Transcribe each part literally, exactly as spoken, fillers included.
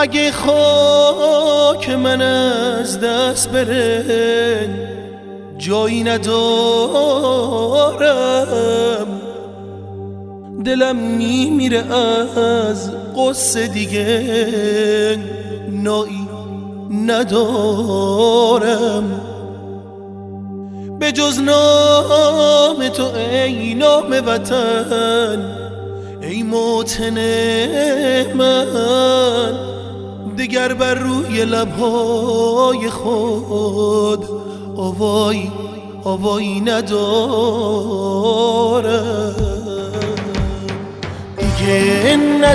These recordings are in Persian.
اگه خاک من از دست بره جایی ندارم، دلم میمیره از قصه دیگه نایی ندارم. به جز نام تو ای نام وطن، ای موطن من، دگر بر روی لبهای خود آوایی آوایی ندارم. دیگه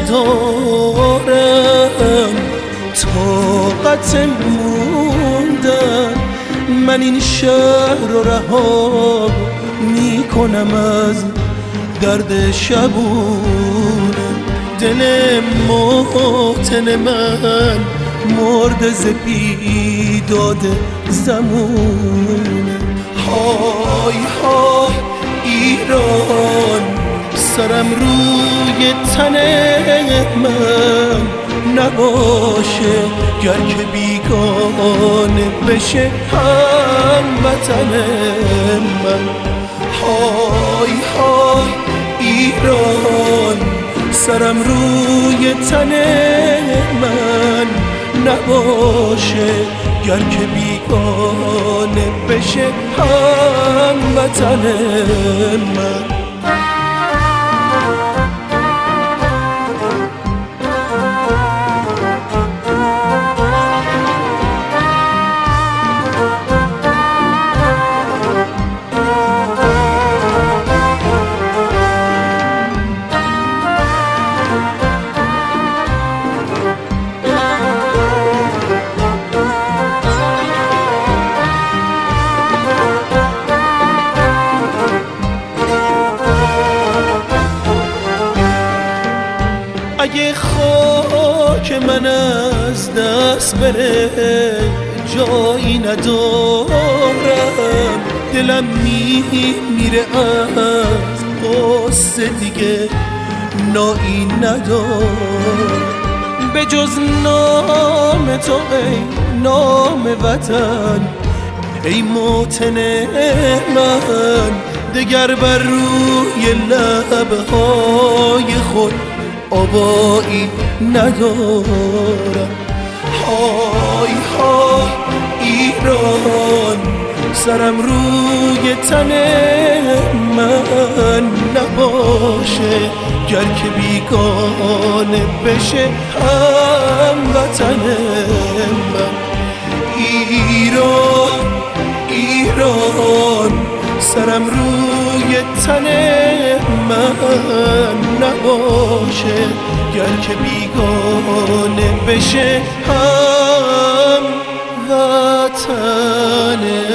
ندارم طاقت موندن، من این شهر رو رها میکنم از درد شبون. دل موطن من مرد ز بیداد زمون. های های ایران، سرم روی تن من نباشه گر که بیگانه بشه هموطن من. های های ایران، سرم روی تن من نباشه گر که بیگانه بشه هموطن من. اگه خاک من از دست بره جایی ندارم، دلم میمیره از قصه دیگه نایی ندارم. به جز نام تو ای نام وطن، ای موطن من، دگر بر روی لبهای خود آوایی ندارم. های های ایران، سرم روی تن من نباشه گر که بیگانه بشه هموطن من. ایران ایران، سرم روی تن من نباشه گر که بیگانه بشه هموطن